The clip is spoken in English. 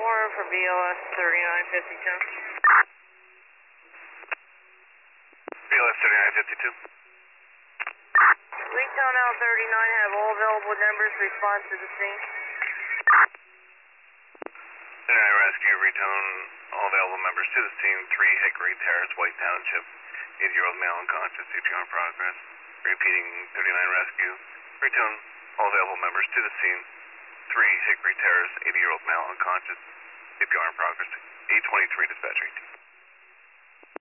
Warren for BLS 3952. BLS 3952. Retown L39 have all available numbers respond to the scene. 39 Rescue, retone all available members to the scene. 3 Hickory Terrace, White Township. 80-year-old male unconscious, CPR in progress. Repeating 39 Rescue, retone all available members to the scene. 3 Hickory Terrace, 80-year-old male unconscious, CPR in progress. 823 dispatch 18.